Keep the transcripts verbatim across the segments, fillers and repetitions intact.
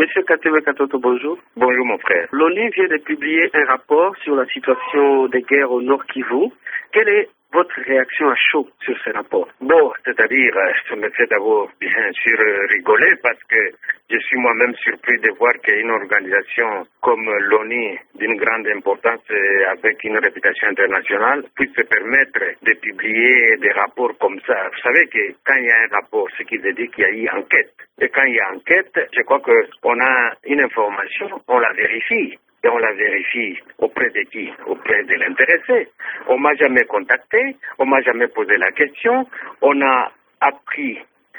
Monsieur Katebe Katoto, bonjour. Bonjour mon frère. L'ONU vient de publier un rapport sur la situation des guerres au Nord Kivu. Quelle est votre réaction à chaud sur ce rapport? Bon, c'est-à-dire, ça me fait d'abord bien sûr rigoler parce que je suis moi-même surpris de voir qu'une organisation comme l'ONU, d'une grande importance et avec une réputation internationale, puisse se permettre de publier des rapports comme ça. Vous savez que quand il y a un rapport, ce qui veut dire qu'il y a eu enquête. Et quand il y a enquête, je crois qu'on a une information, on la vérifie. Et on la vérifie auprès de qui? Auprès de l'intéressé. On m'a jamais contacté, on m'a jamais posé la question, on a appris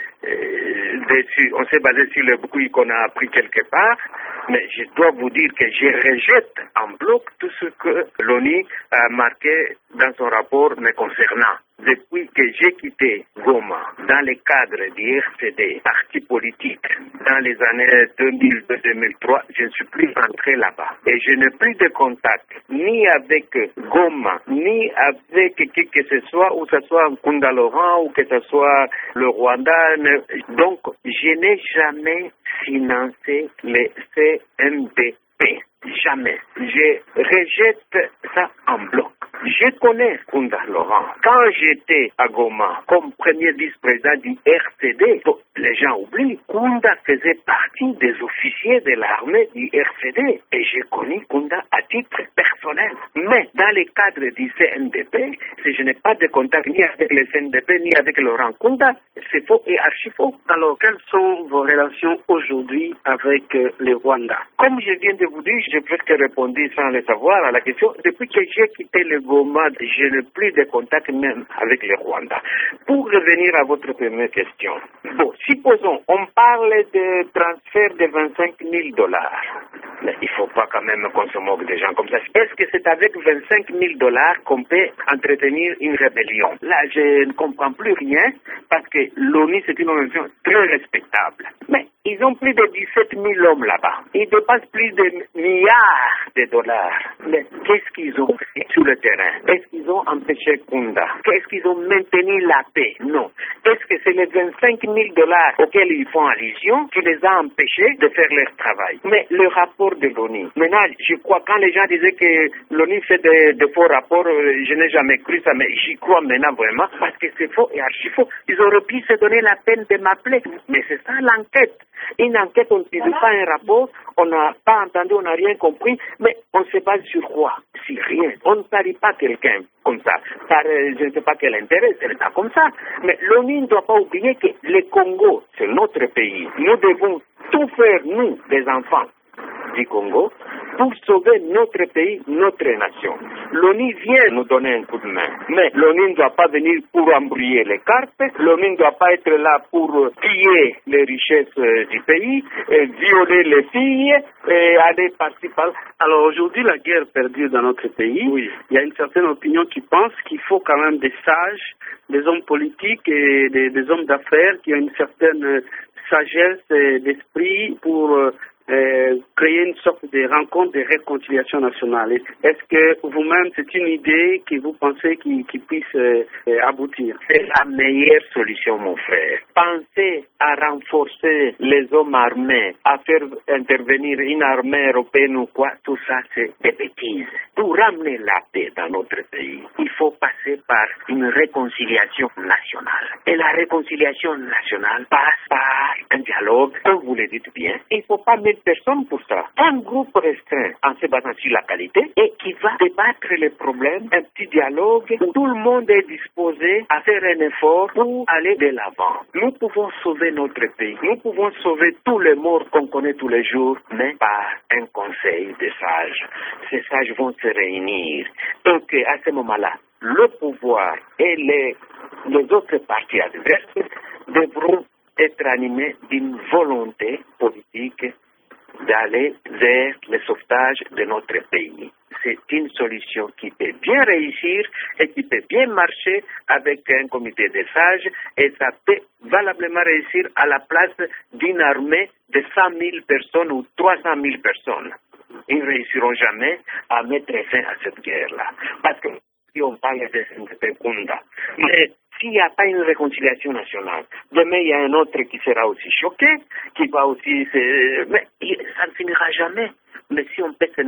euh, dessus, on s'est basé sur le bruit qu'on a appris quelque part, mais je dois vous dire que je rejette en bloc tout ce que l'ONU a marqué dans son rapport me concernant. Depuis que j'ai quitté Goma, dans le cadre du R C D, parti politique, dans les années deux mille deux deux mille trois, je ne suis plus rentré là-bas. Et je n'ai plus de contact, ni avec Goma, ni avec qui que ce soit, ou que ce soit Nkunda Laurent, ou que ce soit le Rwanda. Donc, je n'ai jamais financé le C N D P. Jamais. Je rejette ça en bloc. Je connais Nkunda Laurent. Quand j'étais à Goma comme premier vice-président du R C D, les gens oublient, Nkunda faisait partie des officiers de l'armée du R C D. Et j'ai connu Nkunda à titre personnel. Mais dans le cadre du C N D P, si je n'ai pas de contact ni avec le C N D P ni avec Laurent Nkunda, c'est faux et archi faux. Alors, quelles sont vos relations aujourd'hui avec euh, le Rwanda? Comme je viens de vous dire, j'ai presque répondu sans le savoir à la question. Depuis que j'ai quitté le Goma, je n'ai plus de contact même avec le Rwanda. Pour revenir à votre première question, bon, supposons, on parle de transfert de vingt-cinq mille dollars. Mais il ne faut pas quand même qu'on se moque des gens comme ça. Est-ce que c'est avec vingt-cinq mille dollars qu'on peut entretenir une rébellion? Là, je ne comprends plus rien parce que l'ONU, c'est une organisation très respectable. Mais ils ont plus de dix-sept mille hommes là-bas. Ils dépassent plus de milliards de dollars. Mais qu'est-ce qu'ils ont fait sur le terrain? Est-ce qu'ils ont empêché Nkunda? Qu'est-ce qu'ils ont maintenu la paix? Non. Est-ce que c'est les vingt-cinq mille dollars auxquels ils font allusion qui les a empêchés de faire leur travail? Mais le rapport de l'ONU, maintenant, je crois, quand les gens disaient que l'ONU fait de, de faux rapports, je n'ai jamais cru ça, mais j'y crois maintenant vraiment, parce que c'est faux et archi faux. Ils auraient pu se donner la peine de m'appeler. Mais c'est ça l'enquête. Une enquête, on ne publie pas un rapport, on n'a pas entendu, on n'a rien compris, mais on se base sur quoi? Sur rien. On ne salit pas quelqu'un comme ça, par euh, je ne sais pas quel intérêt, c'est pas comme ça. Mais l'ONU ne doit pas oublier que le Congo, c'est notre pays. Nous devons tout faire, nous, les enfants du Congo, pour sauver notre pays, notre nation. L'ONU vient nous donner un coup de main, mais l'ONU ne doit pas venir pour embrouiller les cartes, l'ONU ne doit pas être là pour piller les richesses du pays, et violer les filles, et aller par-ci par-là. Alors aujourd'hui, la guerre perdue dans notre pays, oui. Il y a une certaine opinion qui pense qu'il faut quand même des sages, des hommes politiques et des, des hommes d'affaires qui ont une certaine sagesse d'esprit pour euh, Euh, créer une sorte de rencontre de réconciliation nationale. Est-ce que vous-même, c'est une idée que vous pensez qui, qui puisse euh, aboutir? C'est la meilleure solution, mon frère. Pensez à renforcer les hommes armés, à faire intervenir une armée européenne ou quoi, tout ça, c'est des bêtises. Pour ramener la paix dans notre pays, il faut passer par une réconciliation nationale. Et la réconciliation nationale passe par un dialogue, comme vous le dites bien. Il ne faut pas mettre personne pour ça. Un groupe restreint en se basant sur la qualité et qui va débattre les problèmes, un petit dialogue où tout le monde est disposé à faire un effort pour aller de l'avant. Nous pouvons sauver notre pays. Nous pouvons sauver tous les morts qu'on connaît tous les jours, mais par un conseil de sages. Ces sages vont se réunir. Donc, à ce moment-là, le pouvoir et les, les autres partis adverses devront être animés d'une volonté politique d'aller vers le sauvetage de notre pays. C'est une solution qui peut bien réussir et qui peut bien marcher avec un comité de sages et ça peut valablement réussir à la place d'une armée de cent mille personnes ou trois cent mille personnes. Ils ne réussiront jamais à mettre fin à cette guerre-là. Parce que si on parle de Nkunda, mais s'il n'y a pas une réconciliation nationale, demain il y a un autre qui sera aussi choqué, qui va aussi... Se... Mais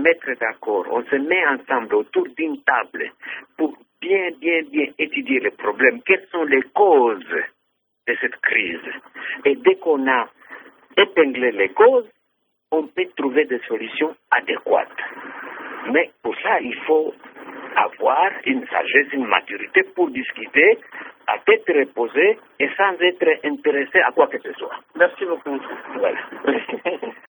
mettre d'accord, on se met ensemble autour d'une table pour bien, bien, bien étudier les problèmes, quelles sont les causes de cette crise. Et dès qu'on a épinglé les causes, on peut trouver des solutions adéquates. Mais pour ça, il faut avoir une sagesse, une maturité pour discuter à tête reposée et sans être intéressé à quoi que ce soit. Merci beaucoup. Voilà.